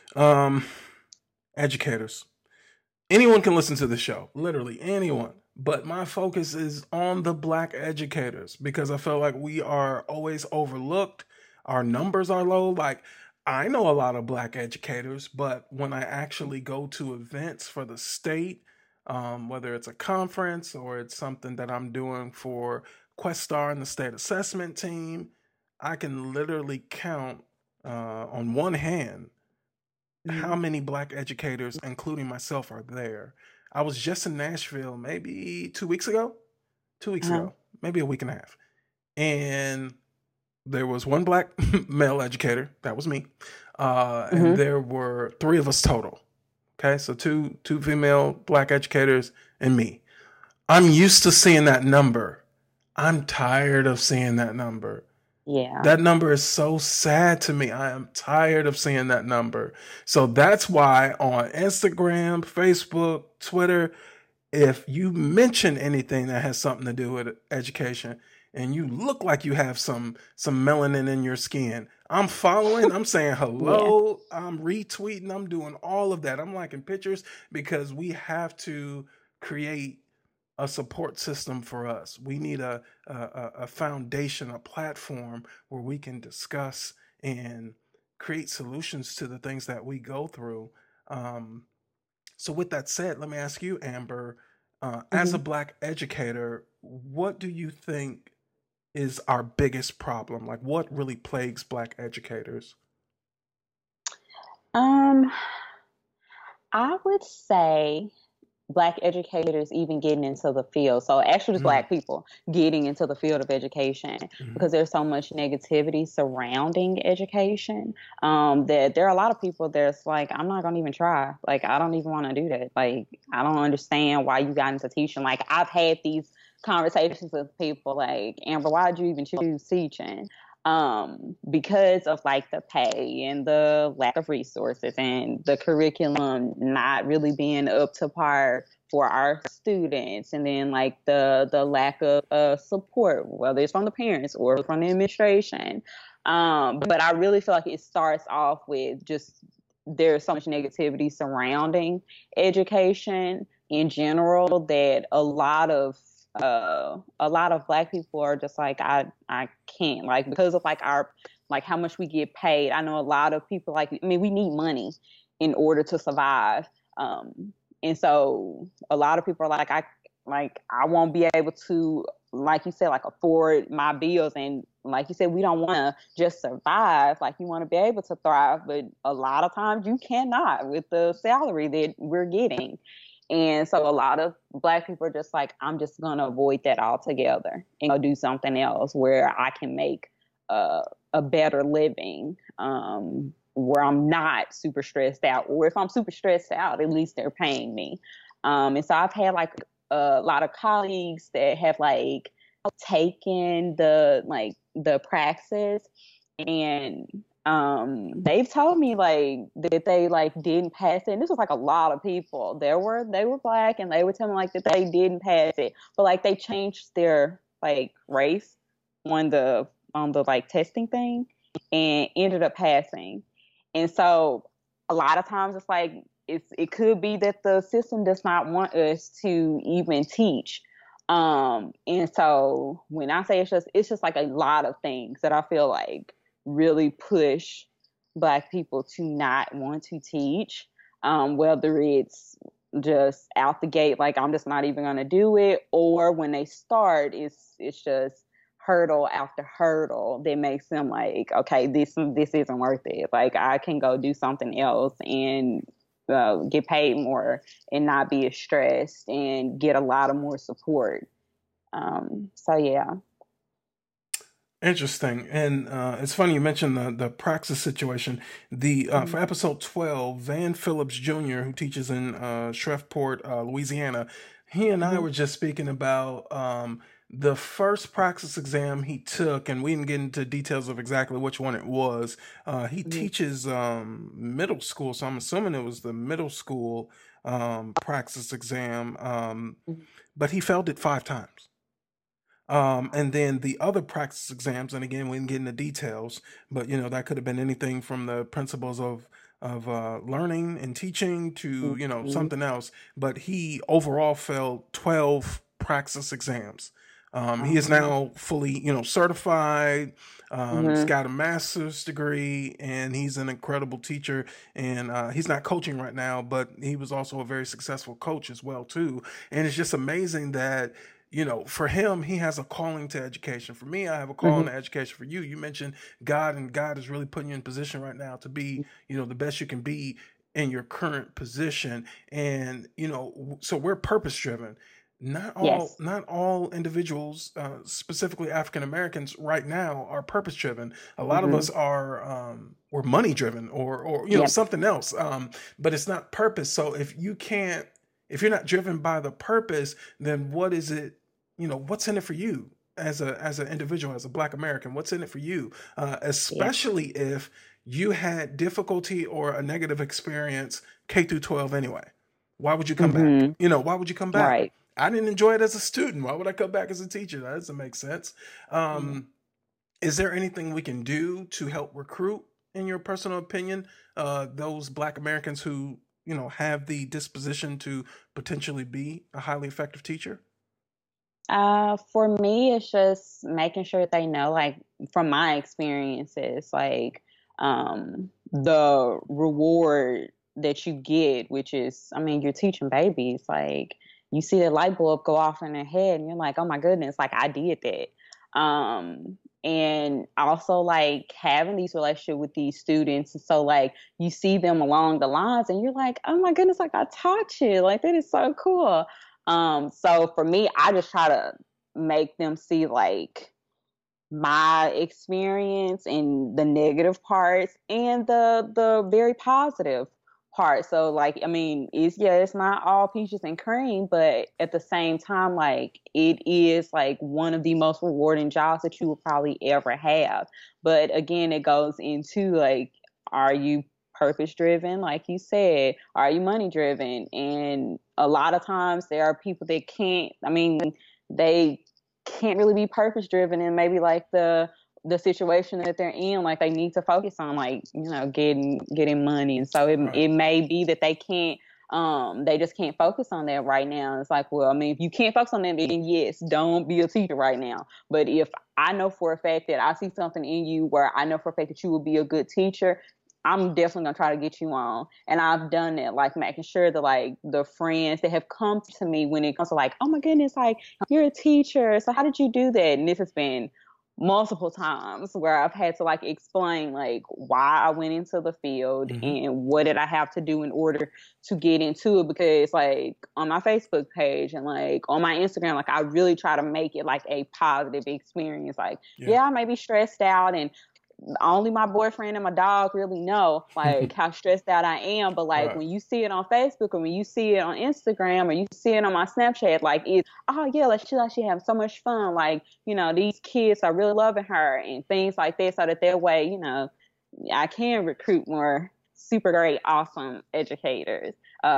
Educators, anyone can listen to the show, literally anyone. But my focus is on the Black educators, because I feel like we are always overlooked. Our numbers are low. Like, I know a lot of Black educators, but when I actually go to events for the state, whether it's a conference or it's something that I'm doing for Questar and the state assessment team, I can literally count on one hand how many Black educators, including myself, are there. I was just in Nashville maybe 2 weeks ago, maybe a week and a half. And there was one Black male educator, that was me. And there were 3 of us total. Okay, so two female Black educators and me. I'm used to seeing that number. I'm tired of seeing that number. Yeah. That number is so sad to me. I am tired of seeing that number. So that's why on Instagram, Facebook, Twitter, if you mention anything that has something to do with education and you look like you have some melanin in your skin, I'm following, I'm saying hello, yeah. I'm retweeting, I'm doing all of that. I'm liking pictures, because we have to create a support system for us. We need a foundation, a platform where we can discuss and create solutions to the things that we go through. So with that said, let me ask you, Amber, as a Black educator, what do you think is our biggest problem? Like, what really plagues Black educators? I would say Black educators even getting into the field. So actually just Black people getting into the field of education because there's so much negativity surrounding education that there are a lot of people that's like, I'm not going to even try. Like, I don't even want to do that. Like, I don't understand why you got into teaching. Like, I've had these conversations with people like, Amber, why did you even choose teaching? Because of like the pay and the lack of resources and the curriculum not really being up to par for our students, and then like the lack of support, whether it's from the parents or from the administration. But I really feel like it starts off with just there's so much negativity surrounding education in general that a lot of Black people are just like, I can't, like, because of like our, like how much we get paid. I know a lot of people like, I mean, we need money in order to survive. And so a lot of people are like, I won't be able to, like you said, like afford my bills. And like you said, we don't want to just survive. Like you want to be able to thrive, but a lot of times you cannot with the salary that we're getting. And so a lot of Black people are just like, I'm just going to avoid that altogether and go do something else where I can make a better living, where I'm not super stressed out. Or if I'm super stressed out, at least they're paying me. And so I've had like a lot of colleagues that have like taken the praxis, and they've told me like that they like didn't pass it. And this was like a lot of people. They were Black, and they were telling me like that they didn't pass it, but like they changed their like race on the like testing thing and ended up passing. And so a lot of times it's like it could be that the system does not want us to even teach. And so when I say it's just like a lot of things that I feel like really push Black people to not want to teach, whether it's just out the gate, like I'm just not even going to do it, or when they start, it's just hurdle after hurdle that makes them like, okay, this isn't worth it. Like I can go do something else and get paid more and not be as stressed and get a lot of more support. So yeah. Interesting. And it's funny you mentioned the praxis situation. For episode 12, Van Phillips Jr., who teaches in Shreveport, Louisiana, he and I were just speaking about the first praxis exam he took, and we didn't get into details of exactly which one it was. He teaches middle school, so I'm assuming it was the middle school praxis exam, but he failed it 5 times. And then the other praxis exams, and again, we didn't get into details, but that could have been anything from the principles of learning and teaching to something else. But he overall failed 12 praxis exams. He is now fully certified. He's got a master's degree, and he's an incredible teacher. And he's not coaching right now, but he was also a very successful coach as well too. And it's just amazing that for him, he has a calling to education. For me, I have a calling to education. For you, you mentioned God, and God is really putting you in position right now to be, the best you can be in your current position. And, so we're purpose driven. Not all individuals, specifically African Americans right now, are purpose driven. A lot of us are, we're money driven or something else. But it's not purpose. So if you're not driven by the purpose, then what is it? What's in it for you as an individual, as a Black American? What's in it for you? Especially if you had difficulty or a negative experience K through 12 anyway. Why would you come back? Why would you come back? Right. I didn't enjoy it as a student. Why would I come back as a teacher? That doesn't make sense. Is there anything we can do to help recruit, in your personal opinion, those Black Americans who have the disposition to potentially be a highly effective teacher? For me, it's just making sure they know, like from my experiences, like the reward that you get, which is, I mean, you're teaching babies, like you see the light bulb go off in their head and you're like, oh my goodness, like I did that. and also like having these relationships with these students. And so like you see them along the lines and you're like, oh my goodness, like I taught you. Like that is so cool. So for me, I just try to make them see like my experience and the negative parts and the very positive part. So like, I mean, it's not all peaches and cream, but at the same time, like it is like one of the most rewarding jobs that you will probably ever have. But again, it goes into like, are you purpose driven? Like you said, are you money driven? And a lot of times there are people that can't, I mean, they can't really be purpose driven, and maybe like the situation that they're in, like they need to focus on like, you know, getting money. And so it may be that they just can't focus on that right now. It's like, well, I mean, if you can't focus on that, then yes, don't be a teacher right now. But if I know for a fact that I see something in you where I know for a fact that you will be a good teacher, I'm definitely gonna try to get you on. And I've done it, like making sure that like the friends that have come to me when it comes to like, oh my goodness, like you're a teacher, so how did you do that? And this has been multiple times where I've had to like explain like why I went into the field and what did I have to do in order to get into it. Because like on my Facebook page and like on my Instagram, like I really try to make it like a positive experience. Like, yeah, I may be stressed out, and only my boyfriend and my dog really know like how stressed out I am. But like when you see it on Facebook or when you see it on Instagram or you see it on my Snapchat, like it's, oh yeah, like she having so much fun. Like, you know, these kids are really loving her and things like that, so that way, you know, I can recruit more super great, awesome educators,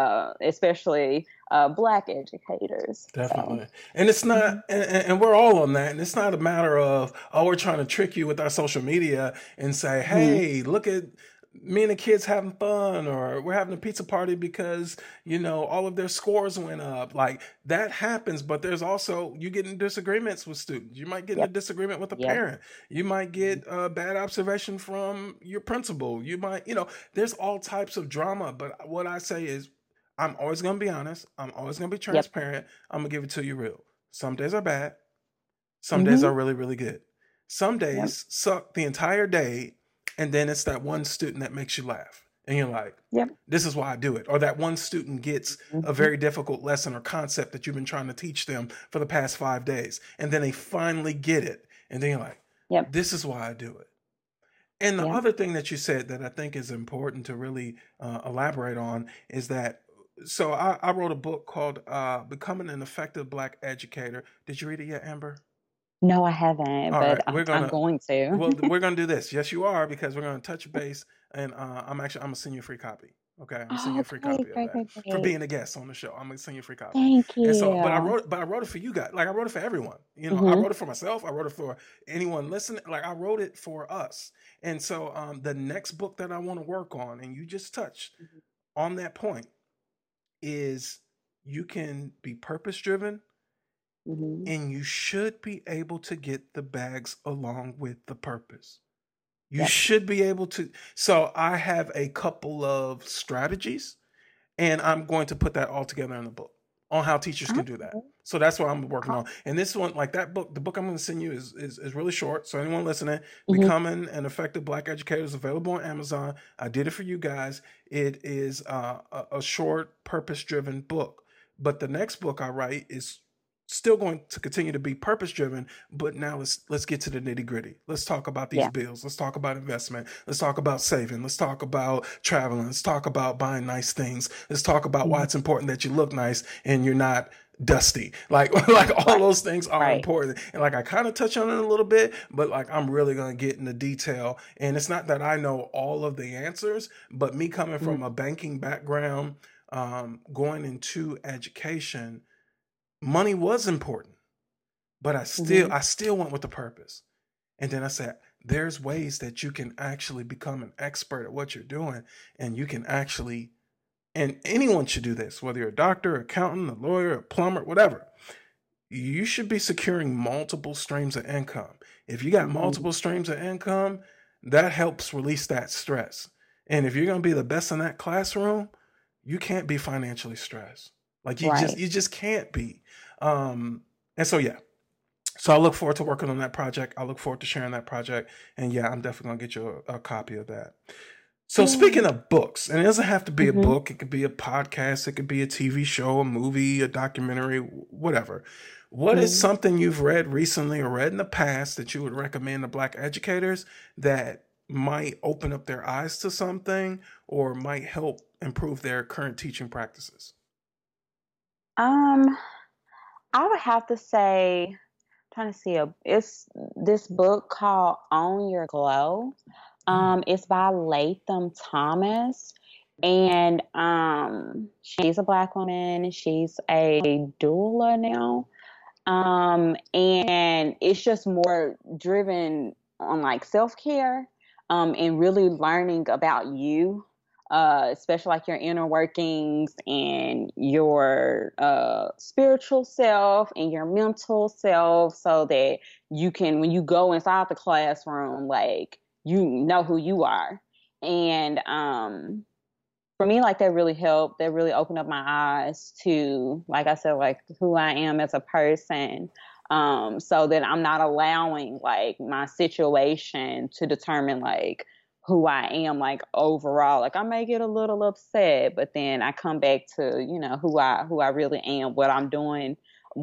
especially Black educators. Definitely. So. And it's not, and we're all on that. And it's not a matter of, oh, we're trying to trick you with our social media and say, hey, look at me and the kids having fun, or we're having a pizza party because, you know, all of their scores went up. Like that happens, but there's also, you get in disagreements with students. You might get in a disagreement with a parent. You might get a bad observation from your principal. You might, you know, there's all types of drama. But what I say is, I'm always going to be honest. I'm always going to be transparent. I'm going to give it to you real. Some days are bad. Some days are really, really good. Some days suck the entire day. And then it's that one student that makes you laugh. And you're like, this is why I do it. Or that one student gets a very difficult lesson or concept that you've been trying to teach them for the past 5 days. And then they finally get it. And then you're like, this is why I do it. And the other thing that you said that I think is important to really elaborate on is that, so I wrote a book called Becoming an Effective Black Educator. Did you read it yet, Amber? No, I haven't, but I'm going to. Well, we're going to do this. Yes, you are, because we're going to touch base, and I'm going to send you a free copy. Okay, I'm going to send you a free copy of that for being a guest on the show. I'm going to send you a free copy. Thank you. And so, but I wrote it for you guys. Like I wrote it for everyone. You know, I wrote it for myself. I wrote it for anyone listening. Like I wrote it for us. And so, the next book that I want to work on, and you just touched on that point, is you can be purpose driven. And you should be able to get the bags along with the purpose. You should be able to. So I have a couple of strategies, and I'm going to put that all together in the book on how teachers can do that. So that's what I'm working on. And this one, like that book, the book I'm going to send you is really short. So anyone listening, Becoming an Effective Black Educator is available on Amazon. I did it for you guys. It is a short, purpose-driven book. But the next book I write is still going to continue to be purpose driven, but now let's get to the nitty gritty. Let's talk about these bills. Let's talk about investment. Let's talk about saving. Let's talk about traveling. Let's talk about buying nice things. Let's talk about why it's important that you look nice and you're not dusty. Like all those things are important. And like I kind of touch on it a little bit, but like I'm really going to get into detail. And it's not that I know all of the answers, but me coming from a banking background, going into education, money was important, but I still went with the purpose. And then I said, there's ways that you can actually become an expert at what you're doing. And you can actually, and anyone should do this, whether you're a doctor, accountant, a lawyer, a plumber, whatever. You should be securing multiple streams of income. If you got multiple streams of income, that helps release that stress. And if you're going to be the best in that classroom, you can't be financially stressed. Like you just can't be. And so, So I look forward to working on that project. I look forward to sharing that project. And yeah, I'm definitely going to get you a copy of that. So speaking of books, and it doesn't have to be a book. It could be a podcast. It could be a TV show, a movie, a documentary, whatever. What is something you've read recently or read in the past that you would recommend to Black educators that might open up their eyes to something or might help improve their current teaching practices? I would have to say, trying to see it's this book called Own Your Glow. It's by Latham Thomas, and she's a Black woman. She's a doula now. And it's just more driven on like self-care, and really learning about you, especially like your inner workings and your spiritual self and your mental self, so that you can, when you go inside the classroom, like, you know who you are. And for me, like, that really helped. That really opened up my eyes to, like I said, like, who I am as a person, so that I'm not allowing like my situation to determine like who I am, like, overall. Like, I may get a little upset, but then I come back to, you know, who I really am, what I'm doing,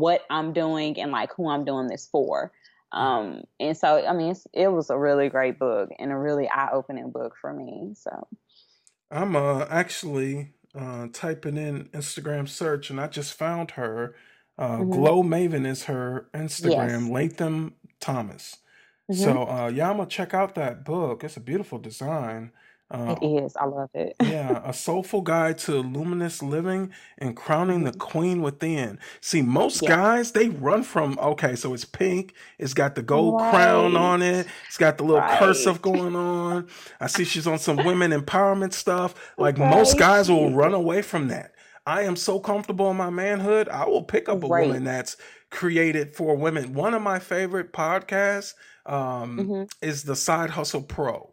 and like who I'm doing this for. And so, I mean, it was a really great book and a really eye-opening book for me. So I'm actually typing in Instagram search, and I just found her. Glow Maven is her Instagram, yes. Latham Thomas. So yeah, I'm gonna check out that book. It's a beautiful design. It is. I love it. Yeah, a soulful guide to luminous living and crowning the queen within. See, most guys, they run from, okay, so it's pink, it's got the gold crown on it, it's got the little cursive going on. I see she's on some women empowerment stuff. Like, most guys will run away from that. I am so comfortable in my manhood, I will pick up a woman that's created for women. One of my favorite podcasts is the Side Hustle Pro.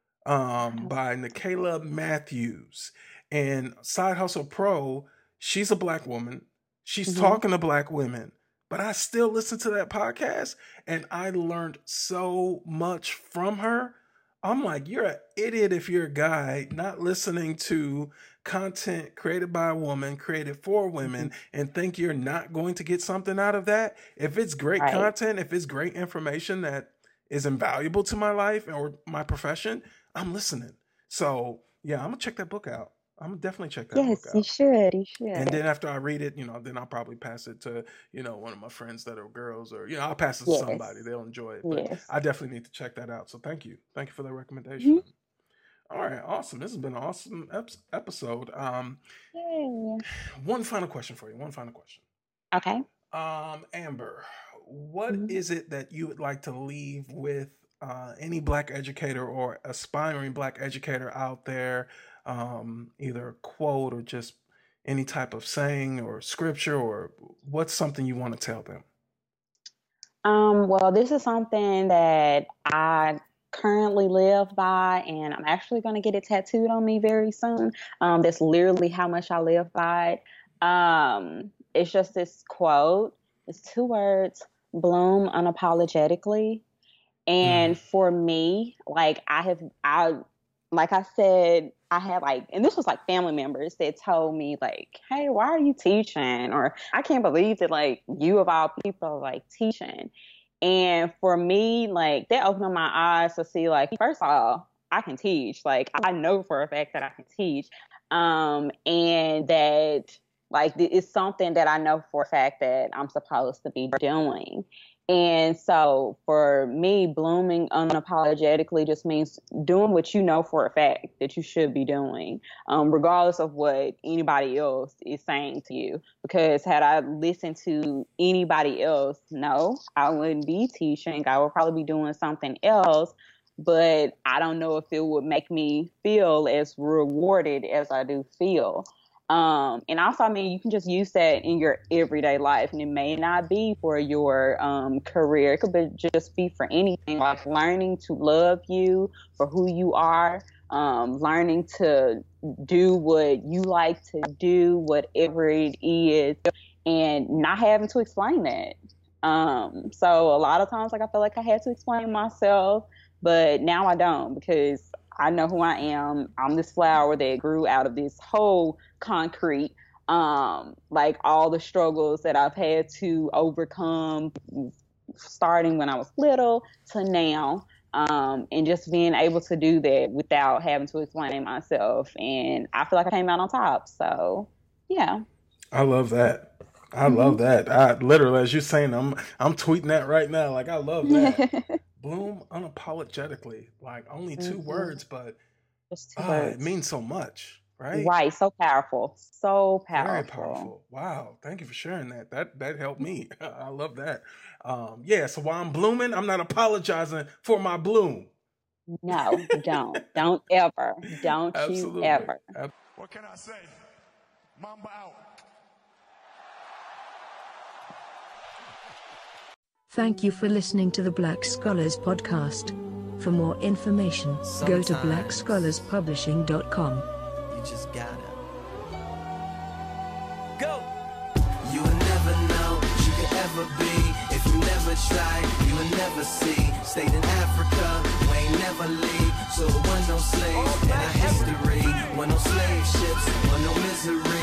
By Nicaila Matthews. And Side Hustle Pro, she's a Black woman. She's talking to Black women. But I still listen to that podcast, and I learned so much from her. I'm like, you're an idiot if you're a guy not listening to content created by a woman, created for women, and think you're not going to get something out of that. If it's great content, if it's great information that is invaluable to my life or my profession, I'm listening. So yeah, I'm gonna check that book out. I'm gonna definitely check that book out. Yes, you should. And then after I read it, you know, then I'll probably pass it to, you know, one of my friends that are girls, or, you know, I'll pass it to somebody. They'll enjoy it. But I definitely need to check that out. So thank you for that recommendation. All right, awesome. This has been an awesome episode. One final question for you. Okay. Amber, what is it that you would like to leave with any Black educator or aspiring Black educator out there, either a quote or just any type of saying or scripture, or what's something you want to tell them? Well, this is something that I currently live by, and I'm actually going to get it tattooed on me very soon. That's literally how much I live by it. It's just this quote. It's 2 words: bloom unapologetically. And for me, like, like I said, I had like, and this was like family members that told me like, hey, why are you teaching? Or, I can't believe that like you of all people are like teaching. And for me, like, that opened up my eyes to see, like, first of all, I can teach. Like, I know for a fact that I can teach. And that, like, it's something that I know for a fact that I'm supposed to be doing. And so for me, blooming unapologetically just means doing what you know for a fact that you should be doing, regardless of what anybody else is saying to you. Because had I listened to anybody else, no, I wouldn't be teaching. I would probably be doing something else. But I don't know if it would make me feel as rewarded as I do feel. And also, I mean, you can just use that in your everyday life, and it may not be for your career. It could just be for anything, like learning to love you for who you are, learning to do what you like to do, whatever it is, and not having to explain that. So a lot of times, like, I feel like I had to explain myself, but now I don't, because I know who I am. I'm this flower that grew out of this whole concrete. Like, all the struggles that I've had to overcome, starting when I was little to now, and just being able to do that without having to explain myself. And I feel like I came out on top. So, yeah. I love that. I love that. I literally, as you're saying, I'm tweeting that right now. Like, I love that. Bloom unapologetically. Like, only 2 words, but Just 2 words. it means so much, right? Right. So powerful. So powerful. Very powerful. Wow. Thank you for sharing that. That helped me. I love that. Yeah. So while I'm blooming, I'm not apologizing for my bloom. No, don't. Don't ever. Don't Absolutely. you ever. What can I say? Mamba out. Thank you for listening to the Black Scholars Podcast. For more information, go to blackscholarspublishing.com. You just gotta go. You will never know what you could ever be. If you never try, you will never see. Stayed in Africa, we ain't never leave. So there was no slaves in our history. Were no slave ships, were no misery.